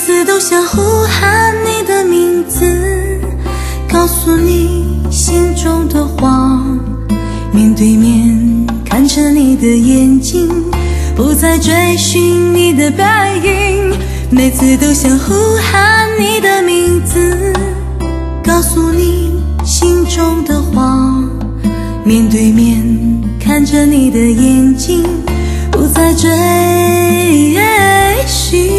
次都想呼喊你的名字，告诉你心中的话，面对面看着你的眼睛，不再追寻你的背影。每次都想呼喊你的名字，告诉你心中的话，面对面看着你的眼睛，不再追寻